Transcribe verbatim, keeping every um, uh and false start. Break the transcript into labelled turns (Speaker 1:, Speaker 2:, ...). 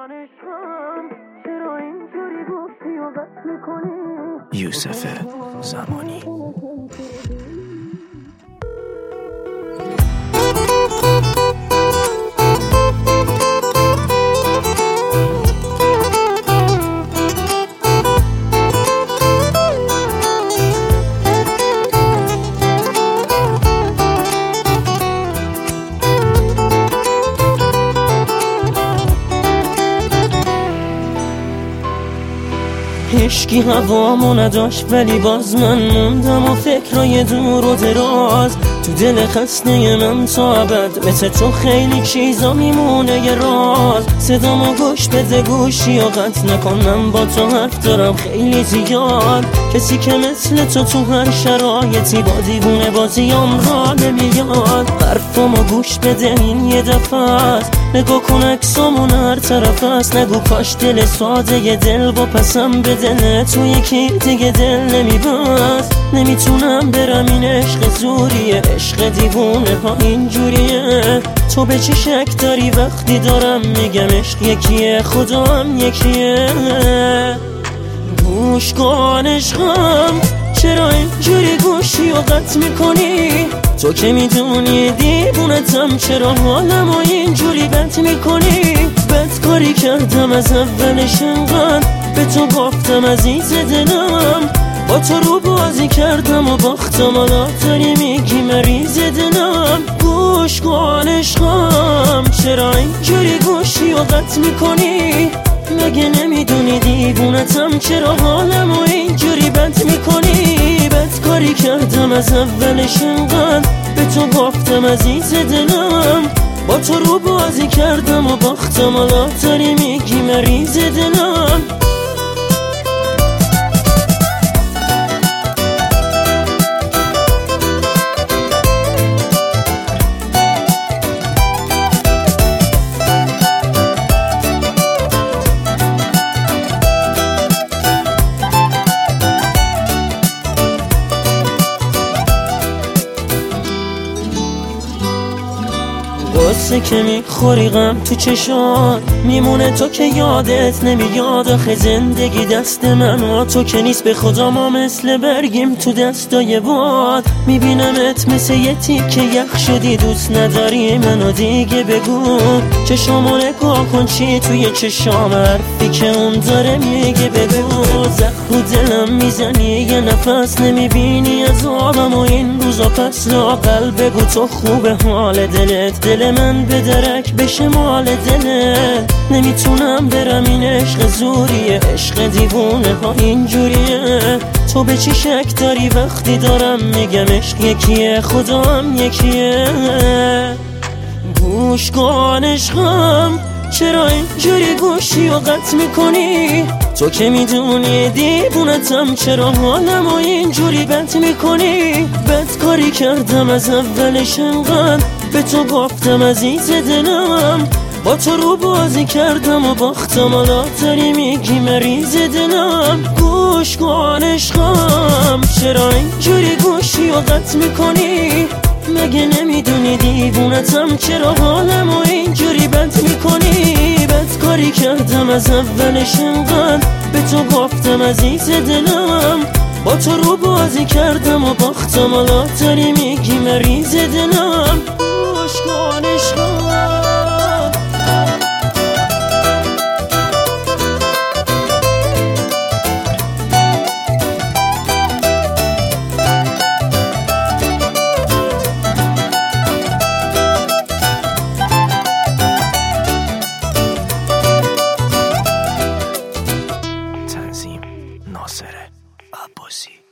Speaker 1: یوسف زمانی.
Speaker 2: عشقی هوامو نداشت ولی باز من موندم و فکرای دور و دراز تو دل خسته من تا ابد. مثل تو خیلی چیزا میمونه یه راز. صدامو گوش بده گوشی و قطع نکنم، با تو حرف دارم خیلی زیاد. کسی که مثل تو تو هر شرایطی با دیوونه بازیام را نمیاد. حرفامو گوش بده این یه دفعه است، نگاه کن عکسامون هر طرف است. نگو کاش دل ساده یه دل با پسم بده، تو یکی دیگه دل نمیبست. نمیتونم برم این عشق زوریه، عشق دیوونه ها اینجوریه. تو به چی شک داری وقتی دارم میگم عشق یکیه، خدا هم یکیه. گوش کن عشقم، چرا اینجوری گوشی و قطع میکنی؟ تو که میدونی دیوونتم، چرا حالمو اینجوری بد میکنی؟ بد کاری کردم از اولش انقدر به تو باختم عزیز دلم. با تو رو بازی کردم و باختم، حالا داری میگی مریض دلم. گوش کن عشقم، چرا اینجوری گوشی و قطع میکنی؟ مگه نمیدونی دیوونتم، چرا حالمو اینجوری بد میکنی؟ بد کاری کردم از اولش انقدر به تو باختم عزیز دلم. با تو رو بازی کردم و باختم، حالا داری میگی مریض دلم. قصه که میخوری غم تو چشات میمونه، تو که یادت نمیاد. آخه زندگی دست من و تو که نیست، به خدا ما مثل برگیم تو دستای باد. میبینمت مثل یه تیکه یخ شدی، دوست نداری منو دیگه بگو. چشامو نگاه کن چی توی چشام، حرفی که اون داره میگه بگو. زخم رو دلم میزنی یه نفس، نمیبینی عذابم و این روزا پس. لااقل بگو تو خوبه حال دلت، دل من به درک بشه مال دلت. نمیتونم برم این عشق زوریه، عشق دیوونه ها اینجوریه. تو به چی شک داری وقتی دارم میگم عشق یکیه، خدا هم یکیه. گوش کن عشقم، چرا اینجوری گوشی و قطع میکنی؟ تو که میدونی دیوونتم، چرا حالمو اینجوری بد میکنی؟ بد کاری کردم از اولش انقدر به تو باختم عزیز دلم. با تو رو بازی کردم و باختم، حالا داری میگی مریض دلم. گوش کن عشقم، چرا اینجوری گوشی و قطع میکنی؟ مگه نمیدونی دیوونتم، چرا حالمو اینجوری بد میکنی؟ بد کاری کردم از اولش انقدر به تو باختم عزیز دلم. با تو رو بازی کردم و باختم، حالا داری میگی مریض دلم. گوش کن عشقم.
Speaker 1: تنظیم ناصر عباسی.